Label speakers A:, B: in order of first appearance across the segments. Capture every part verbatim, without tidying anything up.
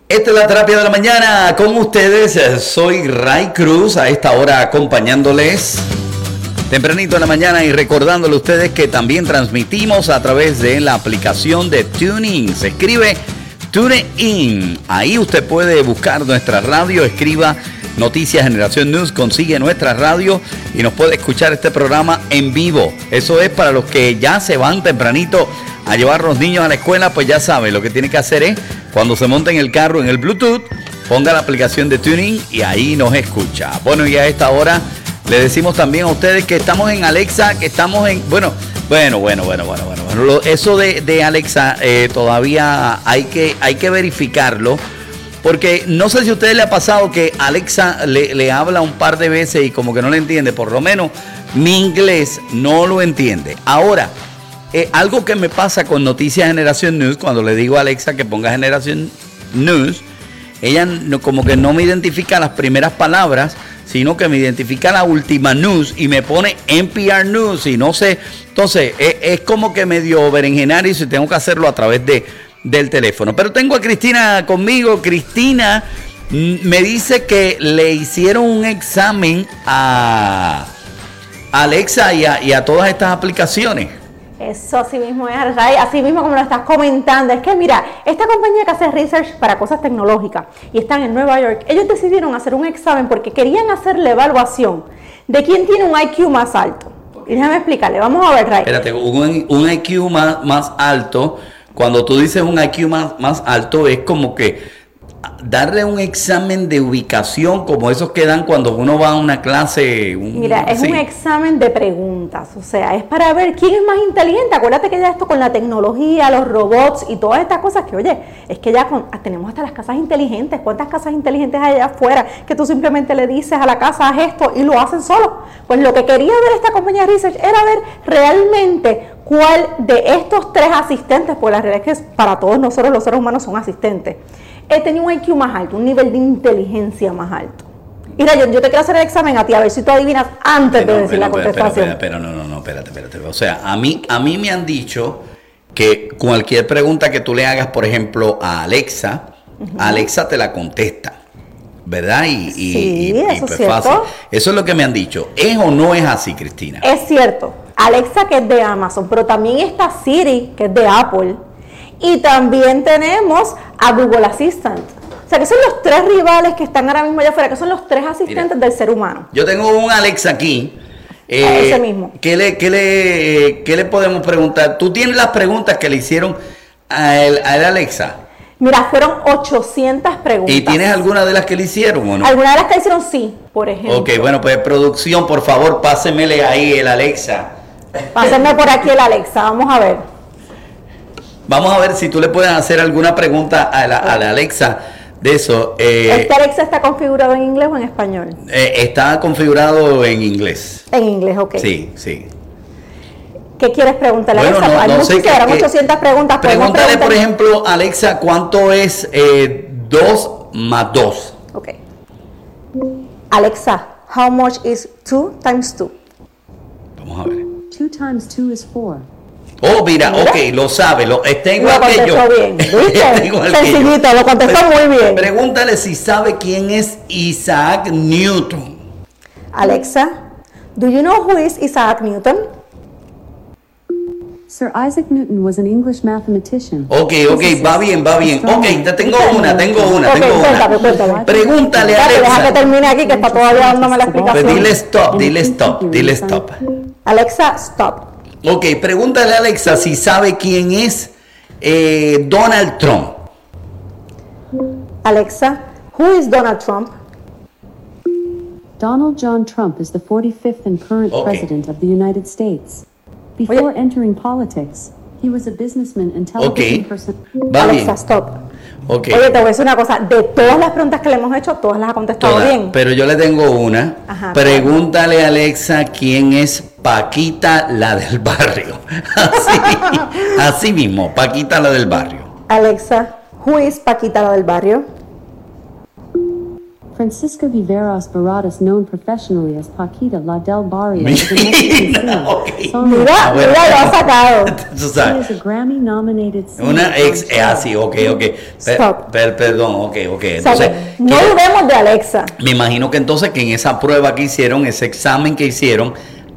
A: Esta es la terapia de la mañana con ustedes. Soy Ray Cruz, a esta hora acompañándoles tempranito en la mañana y recordándole a ustedes que también transmitimos a través de la aplicación de TuneIn. Se escribe TuneIn. Ahí usted puede buscar nuestra radio, escriba Noticias Generación News, consigue nuestra radio y nos puede escuchar este programa en vivo. Eso es para los que ya se van tempranito a llevar a los niños a la escuela, pues ya saben, lo que tiene que hacer es, cuando se monte en el carro, en el Bluetooth, ponga la aplicación de TuneIn y ahí nos escucha. Bueno, y a esta hora le decimos también a ustedes que estamos en Alexa, que estamos en... Bueno, bueno, bueno, bueno, bueno, bueno. bueno lo, eso de, de Alexa eh, todavía hay que, hay que verificarlo, porque no sé si a ustedes le ha pasado que Alexa le, le habla un par de veces y como que no le entiende, por lo menos mi inglés no lo entiende. Ahora, Eh, algo que me pasa con Noticias Generación News, cuando le digo a Alexa que ponga Generación News, ella no, como que no me identifica las primeras palabras, sino que me identifica la última news y me pone N P R News y no sé. Entonces, es, es como que medio berenjenario y tengo que hacerlo a través de, del teléfono. Pero tengo a Cristina conmigo. Cristina me dice que le hicieron un examen a Alexa y a, y a todas estas aplicaciones.
B: Eso así mismo es, Ray, así mismo como lo estás comentando. Es que mira, esta compañía que hace research para cosas tecnológicas y están en Nueva York, ellos decidieron hacer un examen porque querían hacer la evaluación de quién tiene un I Q más alto. Y déjame explicarle, vamos a ver, Ray.
A: Espérate, un, un I Q más, más alto, cuando tú dices un I Q más, más alto, es como que darle un examen de ubicación como esos que dan cuando uno va a una clase. Un,
B: Mira, es
A: sí. un
B: examen de preguntas, o sea, es para ver quién es más inteligente. Acuérdate que ya esto con la tecnología, los robots y todas estas cosas que, oye, es que ya con, tenemos hasta las casas inteligentes. ¿Cuántas casas inteligentes hay allá afuera que tú simplemente le dices a la casa, haz esto y lo hacen solo? Pues lo que quería ver esta compañía de research era ver realmente cuál de estos tres asistentes, pues la realidad es que para todos nosotros los seres humanos son asistentes, he tenido un I Q más alto, un nivel de inteligencia más alto. Mira, yo, yo te quiero hacer el examen a ti, a ver si tú adivinas antes
A: pero,
B: de decir
A: pero,
B: la contestación.
A: Pero no, no, no, espérate, espérate. O sea, a mí, a mí me han dicho que cualquier pregunta que tú le hagas, por ejemplo, a Alexa, uh-huh. Alexa te la contesta, ¿verdad? Y,
B: sí,
A: y, y,
B: eso
A: y pues
B: es cierto.
A: Fácil. Eso es lo que me han dicho. ¿Es o no es así, Cristina?
B: Es cierto. Alexa, que es de Amazon, pero también está Siri, que es de Apple. Y también tenemos a Google Assistant. O sea, que son los tres rivales que están ahora mismo allá afuera, que son los tres asistentes Mira, del ser humano.
A: Yo tengo un Alexa aquí.
B: Eh, Ese mismo.
A: ¿qué le, qué, le, ¿Qué le podemos preguntar? ¿Tú tienes las preguntas que le hicieron a el, a el Alexa?
B: Mira, fueron ochocientas preguntas.
A: ¿Y tienes alguna de las que le hicieron o no?
B: Algunas de las que le hicieron sí, por ejemplo.
A: Ok, bueno, pues producción, por favor, pásemele ahí el Alexa.
B: Pásenme por aquí el Alexa, vamos a ver.
A: Vamos a ver si tú le puedes hacer alguna pregunta a la, a la Alexa de eso. Eh,
B: ¿Este Alexa está configurado en inglés o en español?
A: Eh, está configurado en inglés.
B: En inglés, ok.
A: Sí, sí.
B: ¿Qué quieres preguntarle
A: bueno,
B: a Alexa?
A: No,
B: Hay
A: no
B: muchas,
A: sé que,
B: eran ochocientas preguntas.
A: Pregúntale, por ejemplo, Alexa, ¿cuánto es eh, dos más dos?
B: Ok. Alexa, how much is two times two?
A: Vamos a ver.
C: two times two is four.
A: Oh, mira, mira, ok, lo sabe, lo, está igual
B: lo
A: que yo.
B: Bien, ¿viste?
A: igual
B: Sencillito,
A: que yo.
B: Lo contestó
A: Pero,
B: muy bien.
A: Pregúntale si sabe quién es Isaac Newton.
B: Alexa, do you know who is Isaac Newton?
C: Sir Isaac Newton was an English mathematician.
A: Ok, ok, va bien, va bien. Ok, te tengo una, tengo una,
B: okay,
A: tengo
B: cuéntame,
A: una.
B: Cuéntame.
A: Pregúntale a Alexa.
B: Deja que termine aquí, que está todavía dándome la explicación.
A: Pues dile stop, dile stop, dile stop.
B: Alexa, stop.
A: Ok, pregúntale a Alexa si sabe quién es eh, Donald Trump.
B: Alexa, who is Donald Trump?
C: Donald John Trump is the forty-fifth and current
A: okay.
C: president of the United States. Before Oye. entering politics, he was a businessman and television
A: okay.
C: person.
A: Va
B: Alexa,
A: bien.
B: stop.
A: Okay.
B: Oye, te voy a decir una cosa, de todas las preguntas que le hemos hecho, todas las ha contestado
A: Toda,
B: bien.
A: Pero yo le tengo una.
B: Ajá,
A: Pregúntale a Alexa quién es Paquita, la del barrio. Así, así mismo, Paquita, la del barrio.
B: Alexa, who is Paquita, la del barrio?
C: Francisca Viveros Baradas, known professionally as Paquita La del Barrio,
A: Mira,
C: is a Mexican singer,
A: okay.
C: songwriter.
B: Mira,
A: Ah, bueno.
B: mira, lo ha sacado.
A: Tú
C: She
A: sabes.
C: is a Grammy-nominated singer.
A: Una ex,
C: from
A: eh, así, ok, ok. Per-
B: Stop.
A: per- perdón, ok, ok.
B: O sea,
A: Entonces,
B: que no
A: ¿qué-
B: dudemos de Alexa.
A: me imagino que entonces que en esa prueba que hicieron, ese examen que hicieron,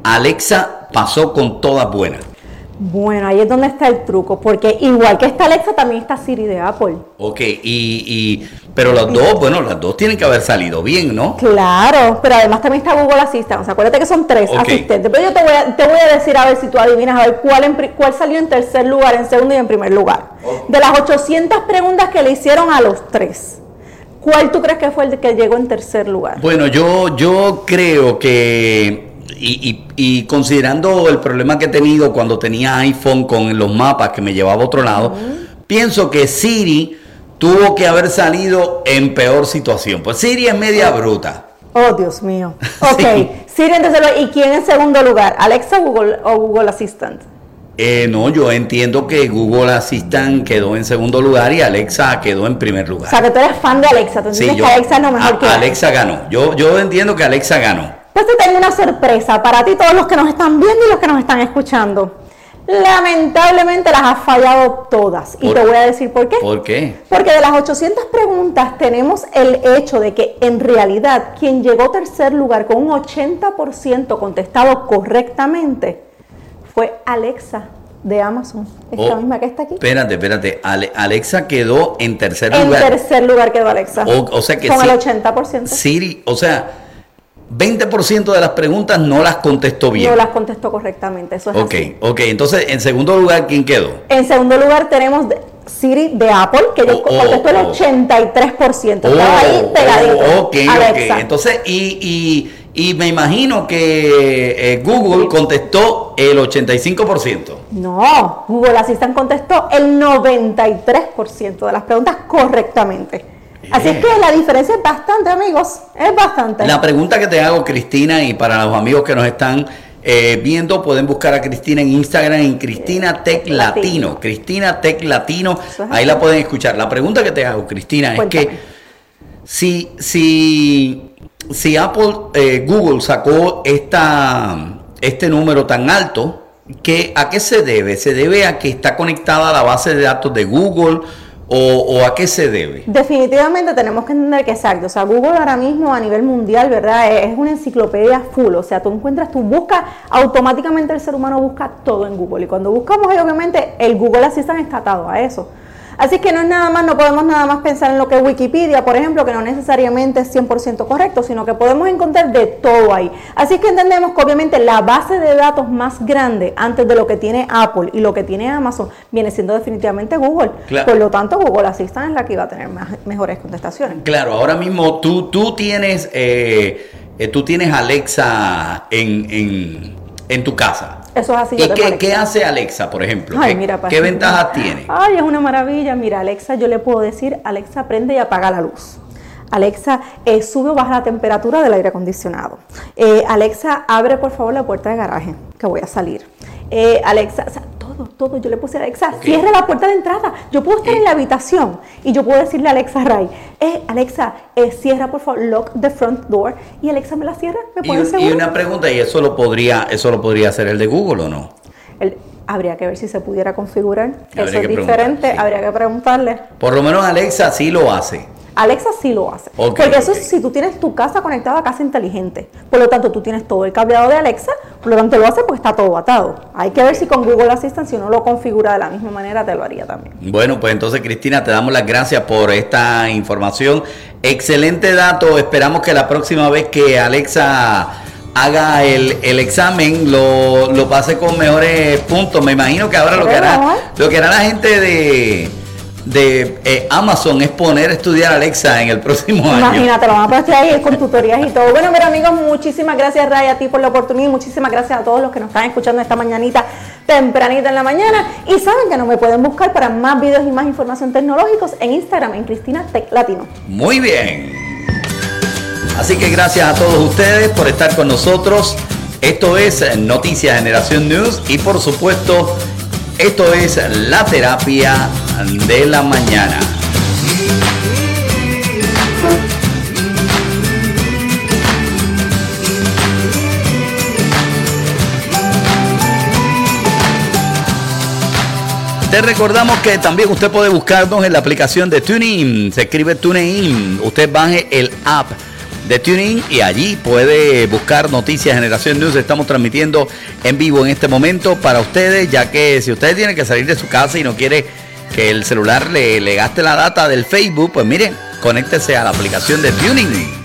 A: Alexa pasó con todas buenas.
B: Bueno, ahí es donde está el truco, porque igual que está Alexa, también está Siri de Apple.
A: Ok, y, y pero las dos, bueno, las dos tienen que haber salido bien, ¿no?
B: Claro, pero además también está Google Assistant. O sea, acuérdate que son tres
A: Ok.
B: asistentes. Pero yo te voy, a, te voy a decir a ver si tú adivinas a ver cuál, en pri- cuál salió en tercer lugar, en segundo y en primer lugar.
A: Ok.
B: De las ochocientas preguntas que le hicieron a los tres, ¿cuál tú crees que fue el que llegó en tercer lugar?
A: Bueno, yo, yo creo que, y, y- y considerando el problema que he tenido cuando tenía iPhone con los mapas que me llevaba a otro lado, pienso que Siri tuvo que haber salido en peor situación. Pues Siri es media bruta.
B: Oh, Dios mío. Ok,
A: Sí.
B: Siri en tercer lugar. ¿Y quién en segundo lugar? ¿Alexa o Google, o Google Assistant?
A: Eh, no, yo entiendo que Google Assistant quedó en segundo lugar y Alexa quedó en primer lugar.
B: O sea, que tú eres fan de Alexa. Tú
A: Sí,
B: entiendes
A: yo-
B: que Alexa es lo mejor
A: a-
B: que hay.
A: Alexa ganó. Yo, yo entiendo que Alexa ganó.
B: Pues te tengo una sorpresa para ti, todos los que nos están viendo y los que nos están escuchando. Lamentablemente las has fallado todas. Y
A: ¿Por-
B: te voy a decir por qué.
A: ¿Por qué?
B: Porque de las ochocientas preguntas tenemos el hecho de que en realidad quien llegó tercer lugar con un ochenta por ciento contestado correctamente fue Alexa de Amazon. Esta
A: Oh,
B: misma que está aquí.
A: Espérate, espérate. Ale- Alexa quedó en tercer
B: En
A: lugar.
B: tercer lugar quedó Alexa.
A: O- o sea que
B: con
A: sí.
B: el ochenta por ciento.
A: Siri, o sea, veinte por ciento de las preguntas no las contestó bien.
B: No las contestó correctamente. Eso es
A: Ok,
B: así.
A: ok. Entonces, en segundo lugar, ¿quién quedó?
B: En segundo lugar tenemos de- Siri de Apple, que
A: Oh, oh,
B: contestó el
A: oh.
B: ochenta y tres por ciento. Estaba ahí pegadito.
A: oh, ok,
B: Alexa.
A: ok. Entonces, y, y, y me imagino que eh, Google contestó el ochenta y cinco por ciento.
B: No, Google Assistant contestó el noventa y tres por ciento de las preguntas correctamente. Así es
A: Bien.
B: que la diferencia es bastante, amigos. Es bastante.
A: La pregunta que te hago, Cristina, y para los amigos que nos están eh, viendo, pueden buscar a Cristina en Instagram en Cristina Tech Latino.
B: Latino.
A: Cristina Tech Latino.
B: Eso es
A: Ahí
B: así.
A: la pueden escuchar. La pregunta que te hago, Cristina,
B: Cuéntame.
A: es que si, si, si Apple, eh, Google sacó esta, este número tan alto, ¿qué, ¿a qué se debe? ¿Se debe a que está conectada a la base de datos de Google o, o a qué se debe?
B: Definitivamente tenemos que entender que exacto, o sea, Google ahora mismo a nivel mundial, ¿verdad? Es es una enciclopedia full, o sea, tú encuentras, tú buscas, automáticamente el ser humano busca todo en Google y cuando buscamos ahí, obviamente el Google Assistant está atado a eso. Así que no es nada más, no podemos nada más pensar en lo que es Wikipedia, por ejemplo, que no necesariamente es cien por ciento correcto, sino que podemos encontrar de todo ahí. Así que entendemos que obviamente la base de datos más grande antes de lo que tiene Apple y lo que tiene Amazon viene siendo definitivamente Google.
A: Claro.
B: Por lo tanto, Google Assistant es la que iba a tener más- mejores contestaciones.
A: Claro, ahora mismo tú, tú tienes eh, eh, tú tienes Alexa en, en, en tu casa.
B: Eso es así.
A: ¿Y
B: yo tengo
A: qué,
B: Alexa.
A: qué hace Alexa, por ejemplo?
B: Ay,
A: ¿Qué,
B: mira, pa-
A: qué ventajas tiene?
B: Ay, es una maravilla. Mira, Alexa, yo le puedo decir, Alexa, prende y apaga la luz. Alexa, eh, sube o baja la temperatura del aire acondicionado. Eh, Alexa, abre por favor la puerta de garaje, que voy a salir. Eh, Alexa, o sea, todo, todo. Yo le puse a Alexa,
A: Ok.
B: cierra la puerta de entrada. Yo puedo estar
A: Eh.
B: en la habitación y yo puedo decirle a Alexa Ray, eh, Alexa, eh, cierra por favor, lock the front door. Y Alexa me la cierra, me
A: Y,
B: pone
A: un-
B: seguro.
A: y una pregunta, ¿y eso lo podría eso lo podría hacer el de Google o no?
B: El- habría que ver si se pudiera configurar.
A: Habría
B: Eso es
A: que preguntar,
B: diferente,
A: sí.
B: habría que preguntarle.
A: Por lo menos Alexa sí lo hace.
B: Alexa sí lo hace.
A: Ok,
B: porque eso
A: ok.
B: es si tú tienes tu casa conectada a casa inteligente. Por lo tanto, tú tienes todo el cableado de Alexa, por lo tanto lo hace porque está todo atado. Hay que ver si con Google Assistant, si uno lo configura de la misma manera, te lo haría también.
A: Bueno, pues entonces, Cristina, te damos las gracias por esta información. Excelente dato. Esperamos que la próxima vez que Alexa haga el, el examen lo, lo pase con mejores puntos. Me imagino que ahora lo que hará,
B: Bueno.
A: lo que hará la gente de, de eh, Amazon es poner a estudiar Alexa en el próximo año.
B: Imagínate, lo van a poner ahí con tutorías y todo. Bueno, mira, amigos, muchísimas gracias, Ray, a ti por la oportunidad. Muchísimas gracias a todos los que nos están escuchando esta mañanita, tempranita en la mañana. Y saben que nos me pueden buscar para más videos y más información tecnológicos en Instagram, en Cristina Tech Latino.
A: Muy bien. Así que gracias a todos ustedes por estar con nosotros. Esto es Noticias Generación News y por supuesto, esto es la terapia de la mañana. Te recordamos que también usted puede buscarnos en la aplicación de TuneIn. Se escribe TuneIn. Usted baje el app de TuneIn y allí puede buscar Noticias Generación News. Estamos transmitiendo en vivo en este momento para ustedes, ya que si usted tiene que salir de su casa y no quiere que el celular le, le gaste la data del Facebook, pues miren, conéctese a la aplicación de TuneIn.